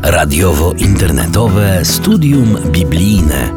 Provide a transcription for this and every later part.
Radiowo-internetowe studium biblijne.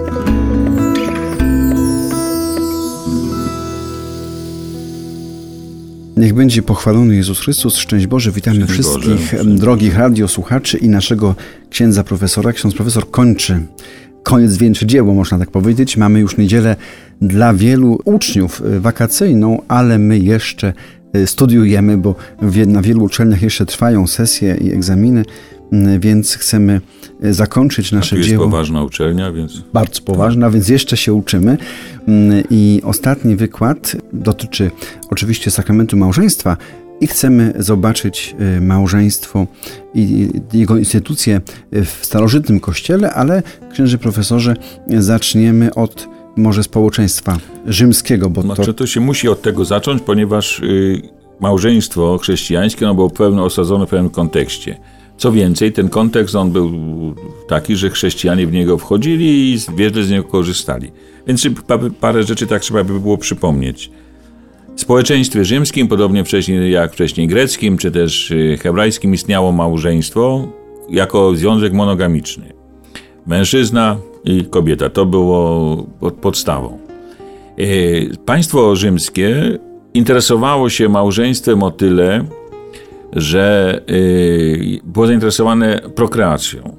Niech będzie pochwalony Jezus Chrystus. Szczęść Boże, witamy wszystkich drogich radiosłuchaczy i naszego księdza profesora. Ksiądz profesor kończy koniec wieńczy dzieło, można tak powiedzieć. Mamy już niedzielę dla wielu uczniów wakacyjną, ale my jeszcze studiujemy, bo na wielu uczelniach jeszcze trwają sesje i egzaminy, więc chcemy zakończyć nasze dzieło. To jest poważna uczelnia, więc... Bardzo poważna, więc jeszcze się uczymy. I ostatni wykład dotyczy oczywiście sakramentu małżeństwa i chcemy zobaczyć małżeństwo i jego instytucje w starożytnym Kościele, ale księży profesorze, zaczniemy od może społeczeństwa rzymskiego, bo to się musi od tego zacząć, ponieważ małżeństwo chrześcijańskie było osadzone w pewnym kontekście. Co więcej, ten kontekst on był taki, że chrześcijanie w niego wchodzili i wiele z niego korzystali. Więc parę rzeczy tak trzeba by było przypomnieć. W społeczeństwie rzymskim, podobnie jak wcześniej greckim, czy też hebrajskim, istniało małżeństwo jako związek monogamiczny. Mężczyzna i kobieta, to było podstawą. Państwo rzymskie interesowało się małżeństwem o tyle, że było zainteresowane prokreacją.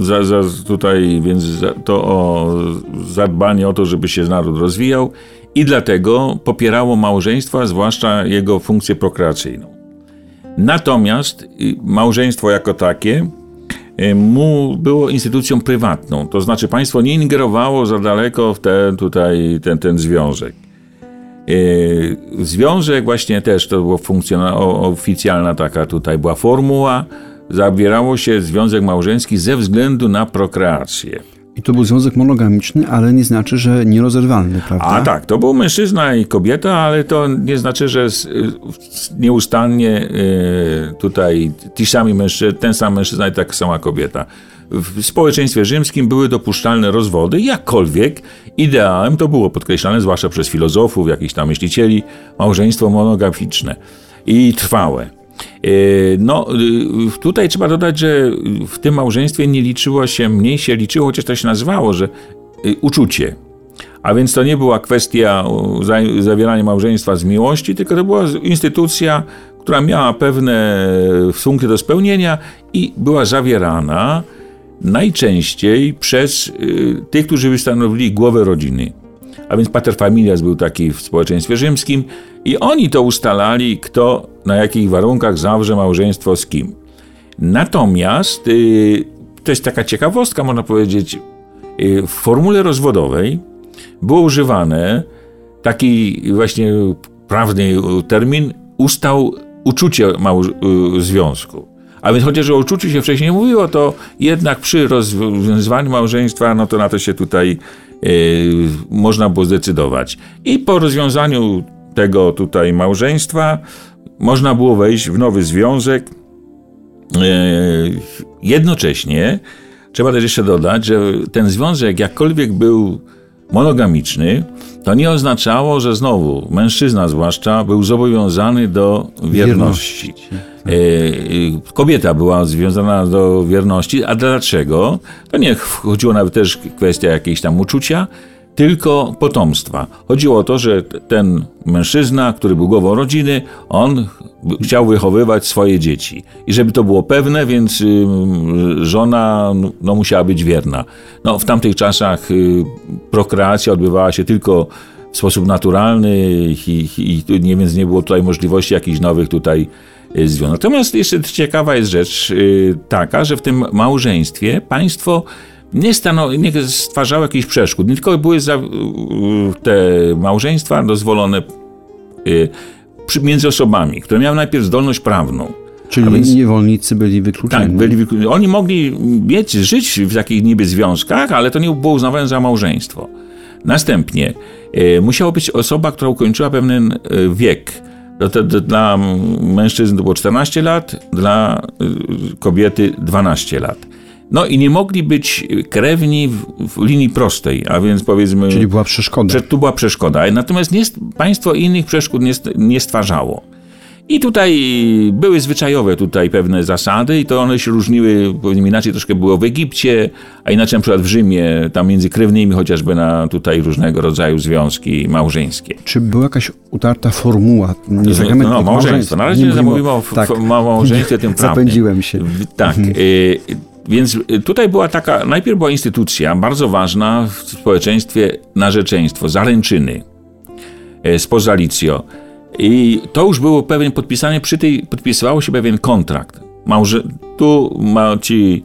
Zadbanie o to, żeby się naród rozwijał i dlatego popierało małżeństwa, zwłaszcza jego funkcję prokreacyjną. Natomiast małżeństwo jako takie było instytucją prywatną, to znaczy państwo nie ingerowało za daleko w ten związek. Związek właśnie też to było oficjalna taka tutaj była formuła, zabierało się związek małżeński ze względu na prokreację. I to był związek monogamiczny, ale nie znaczy, że nierozerwalny, prawda? A tak, to był mężczyzna i kobieta, ale to nie znaczy, że nieustannie tutaj ten sam mężczyzna i taka sama kobieta. W społeczeństwie rzymskim były dopuszczalne rozwody, jakkolwiek ideałem to było podkreślane, zwłaszcza przez filozofów, jakichś tam myślicieli, małżeństwo monogamiczne i trwałe. Tutaj trzeba dodać, że w tym małżeństwie mniej się liczyło, chociaż to się nazywało, że uczucie. A więc to nie była kwestia zawierania małżeństwa z miłości, tylko to była instytucja, która miała pewne funkcje do spełnienia i była zawierana najczęściej przez tych, którzy stanowili głowę rodziny. A więc paterfamilias był taki w społeczeństwie rzymskim i oni to ustalali, kto na jakich warunkach zawrze małżeństwo z kim. Natomiast to jest taka ciekawostka, można powiedzieć, w formule rozwodowej było używane taki właśnie prawny termin ustał uczucie związku. A więc chociaż o uczuciu się wcześniej mówiło, to jednak przy rozwiązywaniu małżeństwa, no to na to się tutaj można było zdecydować. I po rozwiązaniu tego tutaj małżeństwa można było wejść w nowy związek. Jednocześnie trzeba też jeszcze dodać, że ten związek jakkolwiek był monogamiczny, to nie oznaczało, że znowu mężczyzna zwłaszcza był zobowiązany do wierności. Kobieta była związana do wierności, a dlaczego? To nie chodziło nawet też kwestia jakiejś tam uczucia, tylko potomstwa. Chodziło o to, że ten mężczyzna, który był głową rodziny, on chciał wychowywać swoje dzieci. I żeby to było pewne, więc żona musiała być wierna. W tamtych czasach prokreacja odbywała się tylko w sposób naturalny więc nie było tutaj możliwości jakichś nowych tutaj związków. Natomiast jeszcze ciekawa jest rzecz taka, że w tym małżeństwie państwo nie stwarzało jakichś przeszkód. Nie tylko były te małżeństwa dozwolone między osobami, które miały najpierw zdolność prawną. Czyli niewolnicy byli wykluczeni. Tak, oni mogli żyć w takich niby związkach, ale to nie było uznawane za małżeństwo. Następnie musiała być osoba, która ukończyła pewien wiek. Dla mężczyzn to było 14 lat, dla kobiety 12 lat. I nie mogli być krewni w linii prostej, a więc powiedzmy... Czyli była przeszkoda. Tu była przeszkoda, natomiast państwo innych przeszkód nie stwarzało. I tutaj były zwyczajowe pewne zasady i to one się różniły, powiem inaczej troszkę było w Egipcie, a inaczej na przykład w Rzymie, tam między krewnymi chociażby na tutaj różnego rodzaju związki małżeńskie. Czy była jakaś utarta formuła? Małżeństwo. Na razie nie mówimy o małżeństwie tym prawnym. Zapędziłem się. Tak. Więc tutaj była najpierw była instytucja bardzo ważna w społeczeństwie, narzeczeństwo, zaręczyny, sposalitio. I to już było pewien podpisane, podpisywało się pewien kontrakt. Tu ci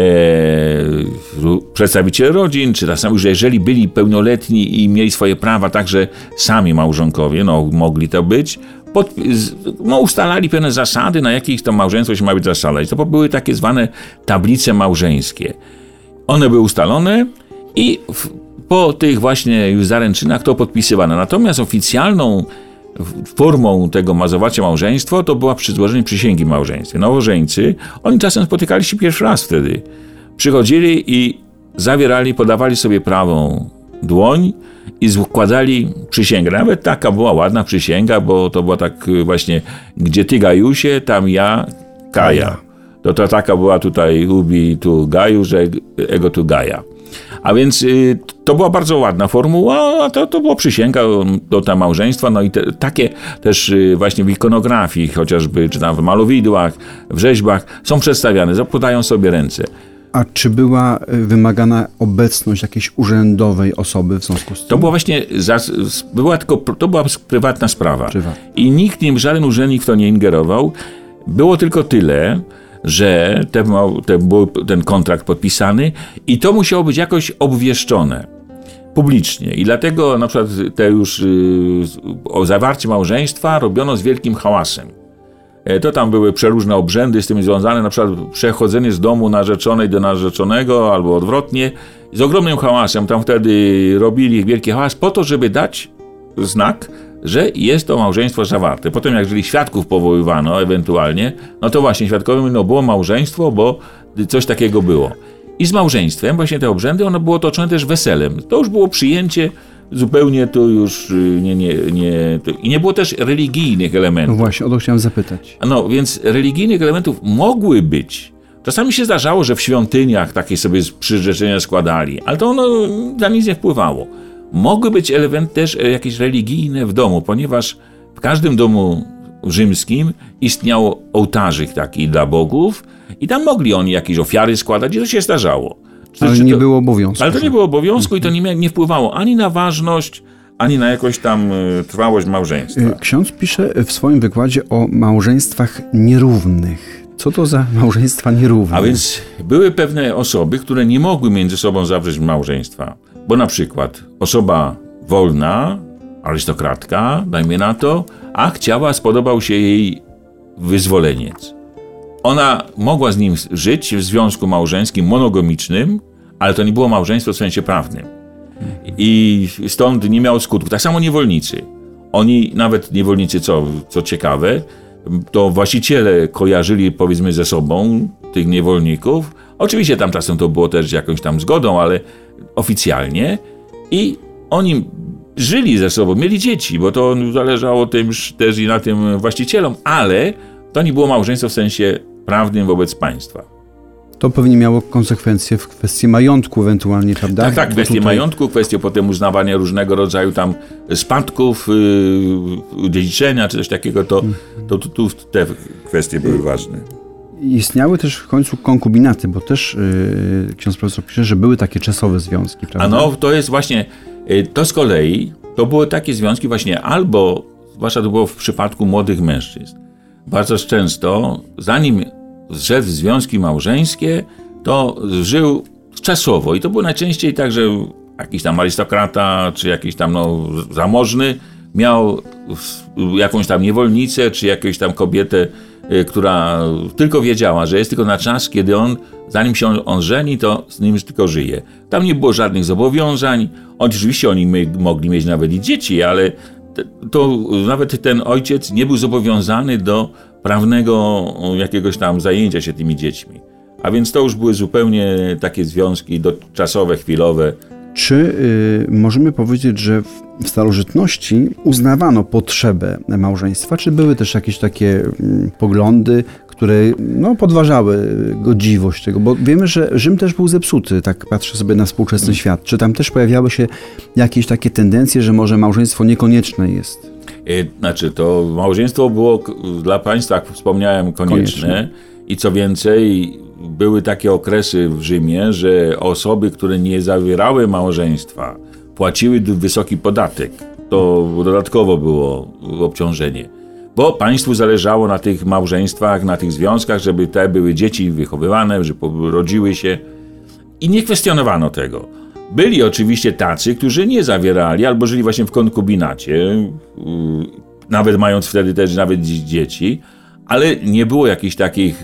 przedstawiciele rodzin, czy tak samo, że jeżeli byli pełnoletni i mieli swoje prawa, także sami małżonkowie, mogli to być, ustalali pewne zasady, na jakich to małżeństwo się ma być zasadać. To były takie zwane tablice małżeńskie. One były ustalone i po tych właśnie już zaręczynach to podpisywano. Natomiast oficjalną formą tego zawarcia małżeństwa to była przy złożeniu przysięgi małżeństwa. Nowożeńcy, oni czasem spotykali się pierwszy raz wtedy. Przychodzili i podawali sobie prawą dłoń i składali przysięgę. Nawet taka była ładna przysięga, bo to była tak właśnie, gdzie ty Gajusie, tam ja Kaja. To taka była tutaj ubi tu Gaju, że ego tu Gaja. A więc to była bardzo ładna formuła, a to była przysięga do ta małżeństwa, no i takie też właśnie w ikonografii chociażby, czy tam w malowidłach, w rzeźbach są przedstawiane, podają sobie ręce. A czy była wymagana obecność jakiejś urzędowej osoby w związku z tym? To była właśnie, to była prywatna sprawa. I nikt, żaden urzędnik w to nie ingerował. Było tylko tyle, że był ten kontrakt podpisany i to musiało być jakoś obwieszczone publicznie. I dlatego na przykład o zawarcie małżeństwa robiono z wielkim hałasem. To tam były przeróżne obrzędy z tym związane, na przykład przechodzenie z domu narzeczonej do narzeczonego albo odwrotnie, z ogromnym hałasem. Tam wtedy robili wielki hałas po to, żeby dać znak, że jest to małżeństwo zawarte. Potem jeżeli świadków powoływano ewentualnie, no to właśnie świadkowie mówią, było małżeństwo, bo coś takiego było. I z małżeństwem właśnie te obrzędy, ono było otoczone też weselem. To już było przyjęcie zupełnie tu już i nie było też religijnych elementów. No właśnie, o to chciałem zapytać. No więc religijnych elementów mogły być. Czasami się zdarzało, że w świątyniach takie sobie przyrzeczenia składali, ale to ono na nic nie wpływało. Mogły być elementy też jakieś religijne w domu, ponieważ w każdym domu rzymskim istniał ołtarzyk taki dla bogów i tam mogli oni jakieś ofiary składać i to się zdarzało. Ale nie było obowiązku. Ale to nie było obowiązku i to nie wpływało ani na ważność, ani na jakąś tam trwałość małżeństwa. Ksiądz pisze w swoim wykładzie o małżeństwach nierównych. Co to za małżeństwa nierówne? A więc były pewne osoby, które nie mogły między sobą zawrzeć małżeństwa. Bo na przykład osoba wolna, arystokratka, dajmy na to, a spodobał się jej wyzwoleniec. Ona mogła z nim żyć w związku małżeńskim monogamicznym, ale to nie było małżeństwo w sensie prawnym. I stąd nie miało skutków. Tak samo niewolnicy. Oni, nawet niewolnicy, co ciekawe, to właściciele kojarzyli powiedzmy ze sobą tych niewolników. Oczywiście tam czasem to było też jakąś tam zgodą, ale oficjalnie. I oni żyli ze sobą, mieli dzieci, bo to zależało tym też i na tym właścicielom, ale to nie było małżeństwo w sensie prawnym wobec państwa. To pewnie miało konsekwencje w kwestii majątku ewentualnie, prawda? Tak, kwestie majątku, kwestie potem uznawania różnego rodzaju tam spadków, dziedziczenia czy coś takiego, to te kwestie były ważne. Istniały też w końcu konkubinaty, bo też ksiądz profesor pisze, że były takie czasowe związki, prawda? A no, to jest właśnie, to z kolei, to były takie związki właśnie albo, zwłaszcza to było w przypadku młodych mężczyzn, bardzo często, zanim zszedł w związki małżeńskie, to żył czasowo i to było najczęściej tak, że jakiś tam arystokrata, czy jakiś tam zamożny miał jakąś tam niewolnicę, czy jakąś tam kobietę, która tylko wiedziała, że jest tylko na czas, kiedy zanim się on żeni, to z nim tylko żyje. Tam nie było żadnych zobowiązań. Oczywiście oni mogli mieć nawet i dzieci, ale to nawet ten ojciec nie był zobowiązany do prawnego jakiegoś tam zajęcia się tymi dziećmi. A więc to już były zupełnie takie związki czasowe, chwilowe. Czy możemy powiedzieć, że w starożytności uznawano potrzebę małżeństwa, czy były też jakieś takie poglądy, które podważały godziwość tego? Bo wiemy, że Rzym też był zepsuty, tak patrzę sobie na współczesny świat. Czy tam też pojawiały się jakieś takie tendencje, że może małżeństwo niekonieczne jest? Znaczy, to małżeństwo było dla państwa, jak wspomniałem, konieczne. I co więcej, były takie okresy w Rzymie, że osoby, które nie zawierały małżeństwa, płaciły wysoki podatek. To dodatkowo było obciążenie. Bo państwu zależało na tych małżeństwach, na tych związkach, żeby te były dzieci wychowywane, że rodziły się. I nie kwestionowano tego. Byli oczywiście tacy, którzy nie zawierali, albo żyli właśnie w konkubinacie, nawet mając wtedy też nawet dzieci, ale nie było jakichś takich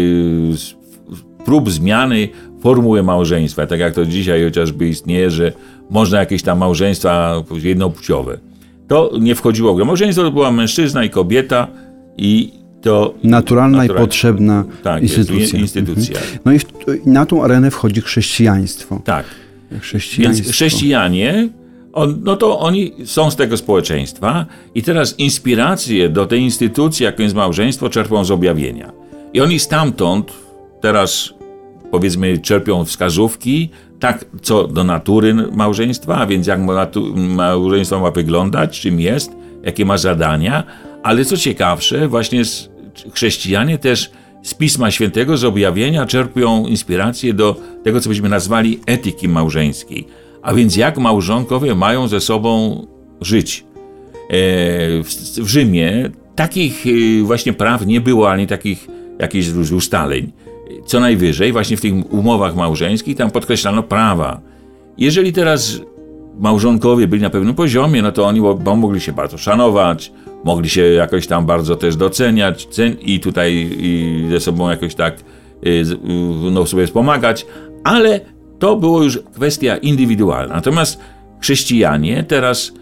prób zmiany formuły małżeństwa, tak jak to dzisiaj chociażby istnieje, że można jakieś tam małżeństwa jednopłciowe. To nie wchodziło w grę. Małżeństwo to była mężczyzna i kobieta i to... Naturalna i potrzebna instytucja. No i na tą arenę wchodzi chrześcijaństwo. Tak. Więc chrześcijanie, to oni są z tego społeczeństwa i teraz inspiracje do tej instytucji, jaką jest małżeństwo, czerpią z objawienia. I oni stamtąd teraz, powiedzmy, czerpią wskazówki, tak co do natury małżeństwa, a więc jak małżeństwo ma wyglądać, czym jest, jakie ma zadania, ale co ciekawsze, właśnie chrześcijanie też z Pisma Świętego, z objawienia czerpią inspirację do tego, co byśmy nazwali etyki małżeńskiej. A więc jak małżonkowie mają ze sobą żyć. W Rzymie takich właśnie praw nie było, ani takich jakichś ustaleń. Co najwyżej właśnie w tych umowach małżeńskich tam podkreślano prawa. Jeżeli teraz małżonkowie byli na pewnym poziomie, no to oni mogli się bardzo szanować, mogli się jakoś tam bardzo też doceniać i tutaj ze sobą jakoś tak sobie wspomagać, ale to było już kwestia indywidualna. Natomiast chrześcijanie teraz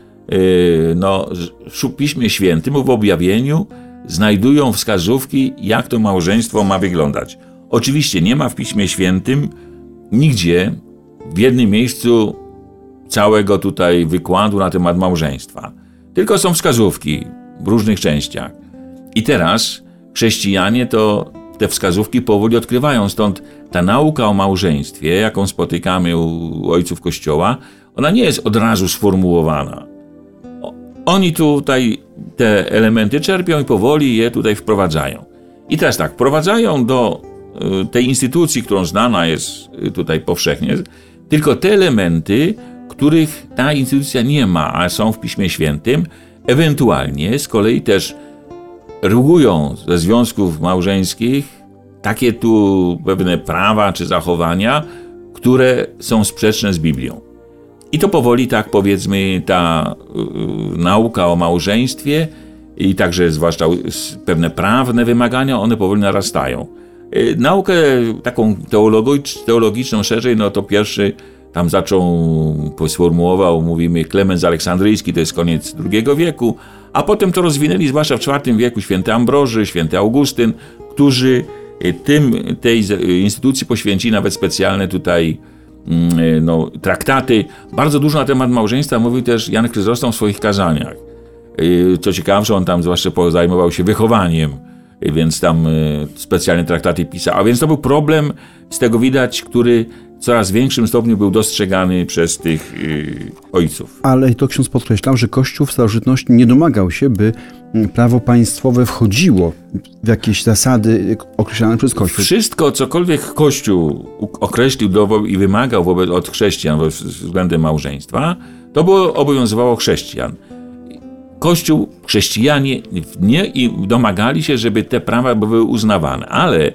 w Piśmie Świętym, w objawieniu znajdują wskazówki, jak to małżeństwo ma wyglądać. Oczywiście nie ma w Piśmie Świętym nigdzie w jednym miejscu całego tutaj wykładu na temat małżeństwa. Tylko są wskazówki w różnych częściach. I teraz chrześcijanie to te wskazówki powoli odkrywają. Stąd ta nauka o małżeństwie, jaką spotykamy u ojców Kościoła, ona nie jest od razu sformułowana. Oni tutaj te elementy czerpią i powoli je tutaj wprowadzają. I teraz tak, wprowadzają do tej instytucji, którą znana jest tutaj powszechnie, tylko te elementy, których ta instytucja nie ma, a są w Piśmie Świętym, ewentualnie z kolei też regują ze związków małżeńskich takie tu pewne prawa czy zachowania, które są sprzeczne z Biblią. I to powoli, tak powiedzmy, ta nauka o małżeństwie i także zwłaszcza pewne prawne wymagania, one powoli narastają. Naukę taką teologiczną szerzej, no to pierwszy tam sformułował, mówimy, Klemens Aleksandryjski, to jest koniec II wieku, a potem to rozwinęli zwłaszcza w IV wieku święty Ambroży, święty Augustyn, którzy tej instytucji poświęcili nawet specjalne tutaj traktaty. Bardzo dużo na temat małżeństwa mówił też Jan Chryzostom w swoich kazaniach. Co ciekawsze, on tam zwłaszcza zajmował się wychowaniem, więc tam specjalne traktaty pisał. A więc to był problem, z tego widać, który w coraz większym stopniu był dostrzegany przez tych ojców. Ale to ksiądz podkreślał, że Kościół w starożytności nie domagał się, by prawo państwowe wchodziło w jakieś zasady określane przez Kościół. Wszystko, cokolwiek Kościół określił i wymagał od chrześcijan względem małżeństwa, to obowiązywało chrześcijan. Kościół, chrześcijanie nie domagali się, żeby te prawa były uznawane, ale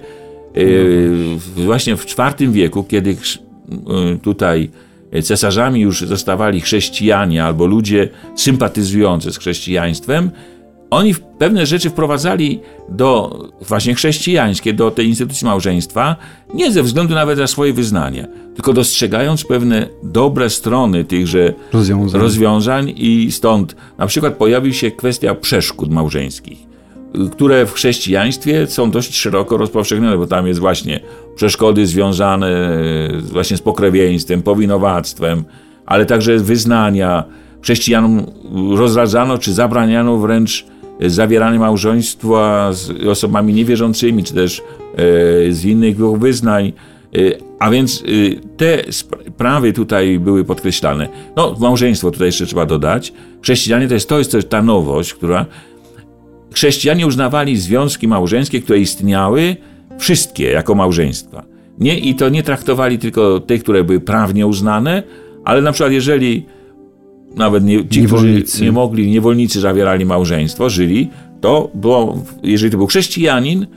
właśnie w IV wieku, kiedy tutaj cesarzami już zostawali chrześcijanie albo ludzie sympatyzujący z chrześcijaństwem, oni pewne rzeczy wprowadzali właśnie chrześcijańskie do tej instytucji małżeństwa, nie ze względu nawet na swoje wyznanie, tylko dostrzegając pewne dobre strony tychże rozwiązań i stąd na przykład pojawiła się kwestia przeszkód małżeńskich, które w chrześcijaństwie są dość szeroko rozpowszechnione, bo tam jest właśnie przeszkody związane właśnie z pokrewieństwem, powinowactwem, ale także wyznania. Chrześcijanom rozradzano czy zabraniano wręcz zawieranie małżeństwa z osobami niewierzącymi, czy też z innych wyznań. A więc te sprawy tutaj były podkreślane. No, małżeństwo tutaj jeszcze trzeba dodać. Chrześcijanie to jest ta nowość, która... Chrześcijanie uznawali związki małżeńskie, które istniały, wszystkie jako małżeństwa. I to nie traktowali tylko tych, które były prawnie uznane, ale na przykład jeżeli nawet ci, którzy nie mogli, niewolnicy zawierali małżeństwo, żyli, to było, jeżeli to był chrześcijanin,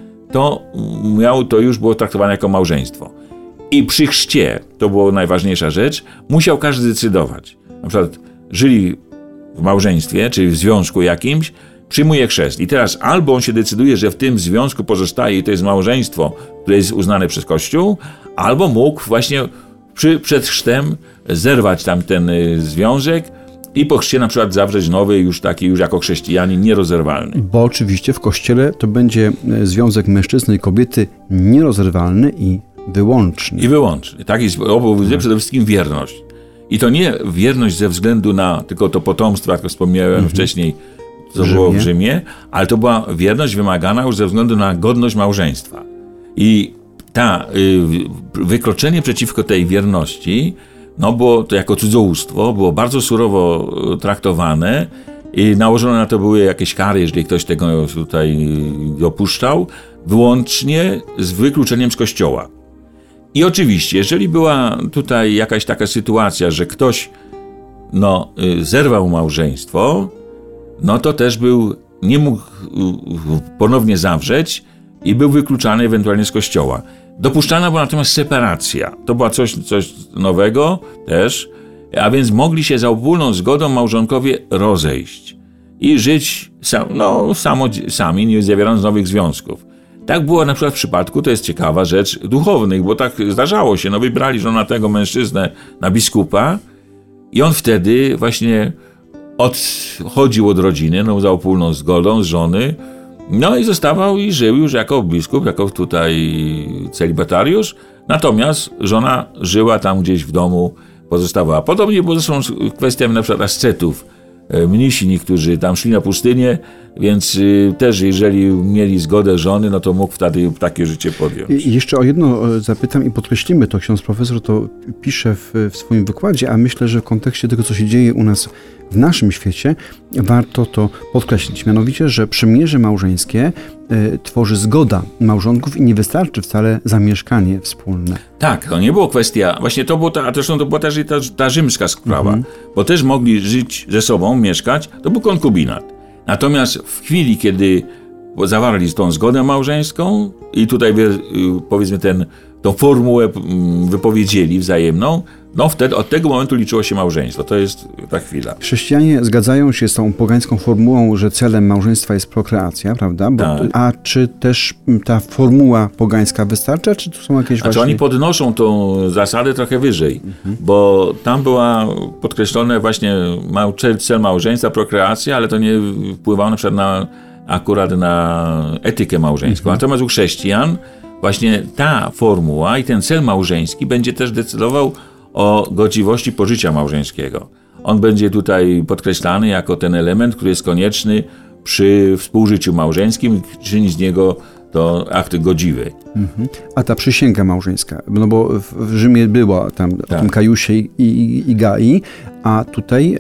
to już było traktowane jako małżeństwo. I przy chrzcie, to była najważniejsza rzecz, musiał każdy decydować. Na przykład żyli w małżeństwie, czy w związku jakimś, przyjmuje chrzest. I teraz albo on się decyduje, że w tym związku pozostaje i to jest małżeństwo, które jest uznane przez Kościół, albo mógł właśnie przed chrztem zerwać tam ten związek i po chrzcie na przykład zawrzeć nowy, już jako chrześcijanin nierozerwalny. Bo oczywiście w Kościele to będzie związek mężczyzny i kobiety nierozerwalny i wyłączny. I wyłączny. Tak jest, obowiązuje przede wszystkim wierność. I to nie wierność ze względu na tylko to potomstwo, jak wspomniałem wcześniej, co było w Rzymie, ale to była wierność wymagana już ze względu na godność małżeństwa. I wykroczenie przeciwko tej wierności, było to jako cudzołóstwo, było bardzo surowo traktowane i nałożone na to były jakieś kary, jeżeli ktoś tego tutaj dopuszczał, wyłącznie z wykluczeniem z Kościoła. I oczywiście, jeżeli była tutaj jakaś taka sytuacja, że ktoś zerwał małżeństwo, to też nie mógł ponownie zawrzeć i był wykluczany ewentualnie z Kościoła. Dopuszczana była natomiast separacja. To była coś nowego też, a więc mogli się za ogólną zgodą małżonkowie rozejść i żyć sami, nie zawierając nowych związków. Tak było na przykład w przypadku, to jest ciekawa rzecz, duchownych, bo tak zdarzało się, wybrali żonatego mężczyznę na biskupa i on wtedy właśnie odchodził od rodziny, za ogólną zgodą z żony, i zostawał i żył już jako biskup, jako tutaj celibatariusz, natomiast żona żyła tam gdzieś w domu, pozostawała. Podobnie było zresztą kwestiami na przykład ascetów. Mnisi niektórzy tam szli na pustynię, więc też jeżeli mieli zgodę żony, to mógł wtedy takie życie podjąć. I jeszcze o jedno zapytam i podkreślimy to. Ksiądz profesor to pisze w swoim wykładzie, a myślę, że w kontekście tego, co się dzieje u nas w naszym świecie, warto to podkreślić. Mianowicie, że przymierze małżeńskie tworzy zgoda małżonków i nie wystarczy wcale zamieszkanie wspólne. Tak, to nie było kwestia, właśnie to było zresztą to była też ta rzymska sprawa, bo też mogli żyć ze sobą, mieszkać, to był konkubinat. Natomiast w chwili, kiedy zawarli tą zgodę małżeńską i tutaj powiedzmy tą formułę wypowiedzieli wzajemną, wtedy od tego momentu liczyło się małżeństwo. To jest ta chwila. Chrześcijanie zgadzają się z tą pogańską formułą, że celem małżeństwa jest prokreacja, prawda? Tak. A czy też ta formuła pogańska wystarcza, czy tu są jakieś właśnie... oni podnoszą tą zasadę trochę wyżej, bo tam była podkreślone właśnie cel małżeństwa, prokreacja, ale to nie wpływało na przykład akurat na etykę małżeńską. Natomiast u chrześcijan właśnie ta formuła i ten cel małżeński będzie też decydował o godziwości pożycia małżeńskiego. On będzie tutaj podkreślany jako ten element, który jest konieczny przy współżyciu małżeńskim, czyni z niego to akt godziwy. A ta przysięga małżeńska, bo w Rzymie była tam o tym Kajusie i Gai, a tutaj...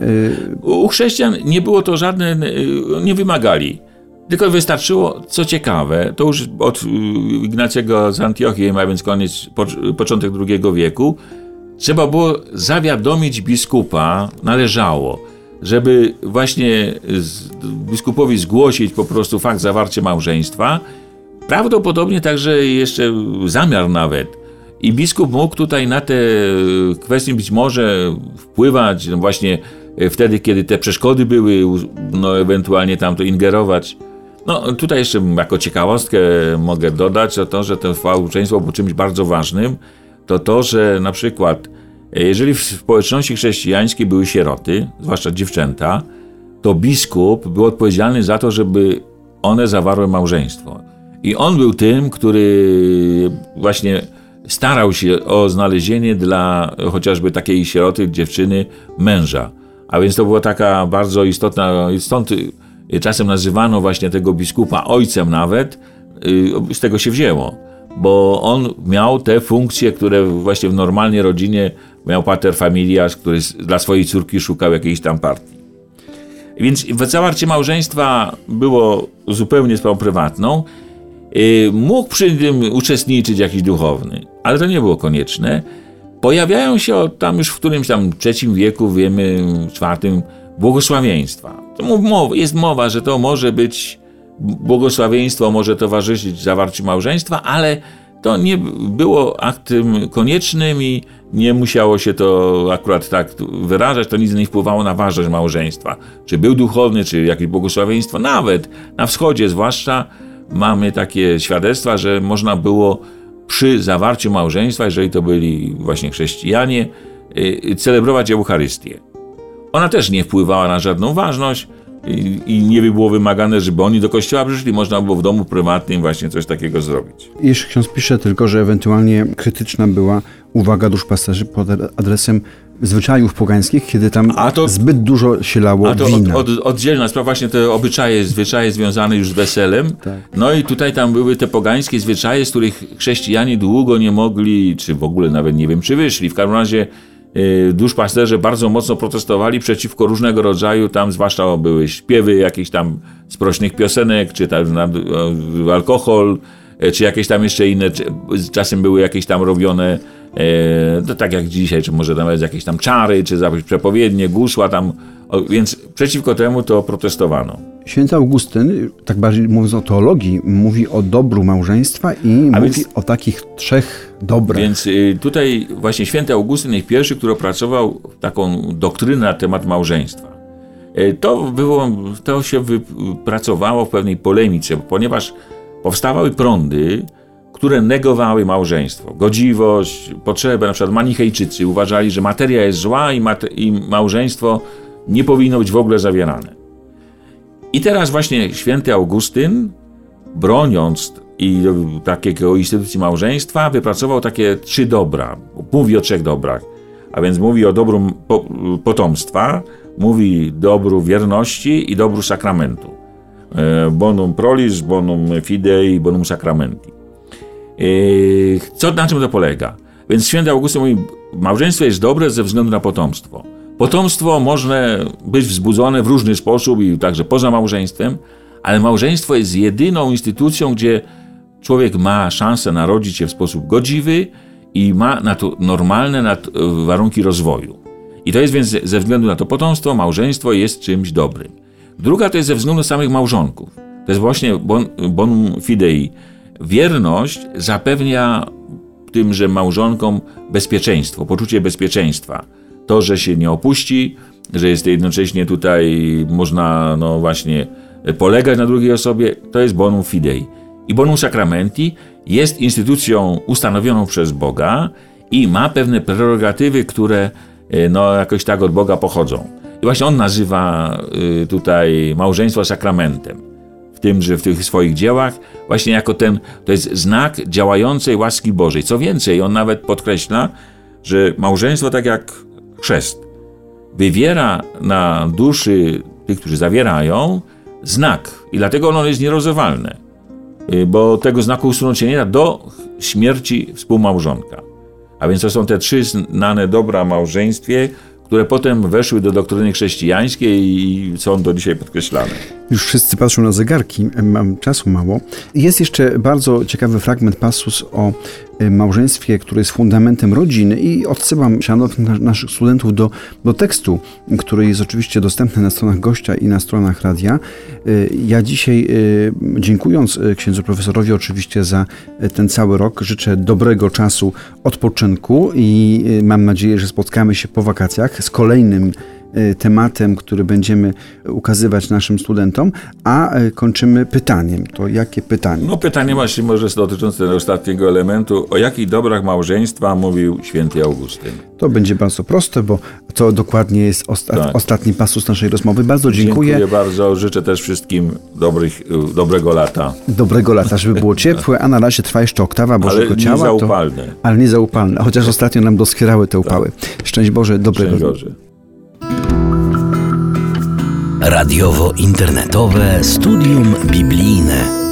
U chrześcijan nie było to żadne, nie wymagali. Tylko wystarczyło, co ciekawe, to już od Ignacego z Antiochii, a więc początek II wieku, trzeba było zawiadomić biskupa, należało, żeby właśnie biskupowi zgłosić po prostu fakt zawarcia małżeństwa, prawdopodobnie także jeszcze zamiar nawet. I biskup mógł tutaj na te kwestie być może wpływać, właśnie wtedy, kiedy te przeszkody były, ewentualnie tam to ingerować. Tutaj jeszcze jako ciekawostkę mogę dodać to, że to małżeństwo było czymś bardzo ważnym, to, że na przykład jeżeli w społeczności chrześcijańskiej były sieroty, zwłaszcza dziewczęta, to biskup był odpowiedzialny za to, żeby one zawarły małżeństwo. I on był tym, który właśnie starał się o znalezienie dla chociażby takiej sieroty dziewczyny męża. A więc to była taka bardzo istotna, stąd czasem nazywano właśnie tego biskupa ojcem nawet, z tego się wzięło. Bo on miał te funkcje, które właśnie w normalnej rodzinie miał pater familias, który dla swojej córki szukał jakiejś tam partii. Więc zawarcie małżeństwa było zupełnie sprawą prywatną. Mógł przy tym uczestniczyć jakiś duchowny, ale to nie było konieczne. Pojawiają się tam już w którymś tam III wieku, wiemy, IV, błogosławieństwa. Jest mowa, że to może być błogosławieństwo, może towarzyszyć zawarciu małżeństwa, ale to nie było aktem koniecznym i nie musiało się to akurat tak wyrażać, to nic nie wpływało na ważność małżeństwa. Czy był duchowny, czy jakieś błogosławieństwo, nawet na wschodzie zwłaszcza mamy takie świadectwa, że można było przy zawarciu małżeństwa, jeżeli to byli właśnie chrześcijanie, celebrować Eucharystię. Ona też nie wpływała na żadną ważność i nie było wymagane, żeby oni do kościoła przyszli, można było w domu prywatnym właśnie coś takiego zrobić. Jeszcze ksiądz pisze tylko, że ewentualnie krytyczna była uwaga duszpasterzy pod adresem zwyczajów pogańskich, kiedy tam zbyt dużo się lało wina. Oddzielna sprawa, właśnie te zwyczaje związane już z weselem. Tak. No i tutaj tam były te pogańskie zwyczaje, z których chrześcijanie długo nie mogli, czy w ogóle nawet nie wiem, czy wyszli. W każdym razie duszpasterze bardzo mocno protestowali przeciwko różnego rodzaju, tam zwłaszcza były śpiewy jakichś tam sprośnych piosenek, czy tam alkohol, czy jakieś tam jeszcze inne, czasem były jakieś tam robione, to tak jak dzisiaj, czy może nawet jakieś tam czary, czy przepowiednie, gusła tam, więc przeciwko temu to protestowano. Święty Augustyn, tak bardziej mówiąc o teologii, mówi o dobru małżeństwa i mówi o takich trzech dobrach. Więc tutaj właśnie święty Augustyn jest pierwszy, który opracował taką doktrynę na temat małżeństwa. To się wypracowało w pewnej polemice, ponieważ powstawały prądy, które negowały małżeństwo. Godziwość, potrzebę, na przykład manichejczycy uważali, że materia jest zła i małżeństwo nie powinno być w ogóle zawierane. I teraz właśnie święty Augustyn, broniąc takiego instytucji małżeństwa, wypracował takie 3 dobra. Mówi o 3 dobrach. A więc mówi o dobru potomstwa, mówi dobru wierności i dobru sakramentu. Bonum prolis, bonum fidei, bonum sacramenti. Na czym to polega? Więc święty Augustyn mówi, małżeństwo jest dobre ze względu na potomstwo. Potomstwo może być wzbudzone w różny sposób i także poza małżeństwem, ale małżeństwo jest jedyną instytucją, gdzie człowiek ma szansę narodzić się w sposób godziwy i ma na to normalne warunki rozwoju. I to jest więc ze względu na to potomstwo, małżeństwo jest czymś dobrym. Druga to jest ze względu samych małżonków. To jest właśnie bonum fidei. Wierność zapewnia tymże małżonkom bezpieczeństwo, poczucie bezpieczeństwa. To, że się nie opuści, że jest jednocześnie tutaj można właśnie polegać na drugiej osobie, to jest bonum fidei. I bonum sacramenti jest instytucją ustanowioną przez Boga i ma pewne prerogatywy, które jakoś tak od Boga pochodzą. I właśnie on nazywa tutaj małżeństwo sakramentem. W tych swoich dziełach, właśnie jako to jest znak działającej łaski Bożej. Co więcej, on nawet podkreśla, że małżeństwo, tak jak chrzest, wywiera na duszy tych, którzy zawierają, znak. I dlatego ono jest nierozerwalne. Bo tego znaku usunąć się nie da do śmierci współmałżonka. A więc to są te 3 znane dobra w małżeństwie, które potem weszły do doktryny chrześcijańskiej i są do dzisiaj podkreślane. Już wszyscy patrzą na zegarki, mam czasu mało. Jest jeszcze bardzo ciekawy fragment, passus o małżeństwie, które jest fundamentem rodziny i odsyłam szanownych naszych studentów do tekstu, który jest oczywiście dostępny na stronach gościa i na stronach radia. Ja dzisiaj, dziękując księdzu profesorowi oczywiście za ten cały rok, życzę dobrego czasu odpoczynku i mam nadzieję, że spotkamy się po wakacjach z kolejnym tematem, który będziemy ukazywać naszym studentom, a kończymy pytaniem. To jakie pytanie? No pytanie właśnie może dotyczące tego ostatniego elementu. O jakich dobrach małżeństwa mówił święty Augustyn? To będzie bardzo proste, bo to dokładnie jest ostatni pasus naszej rozmowy. Bardzo dziękuję. Dziękuję bardzo. Życzę też wszystkim dobrego lata. Dobrego lata, żeby było ciepłe, a na razie trwa jeszcze oktawa Bożego Ciała. Niezaupalne. Ale niezaupalne, chociaż ostatnio nam doskwierały te upały. Szczęść Boże, dobrego dnia. Radiowo-internetowe Studium Biblijne.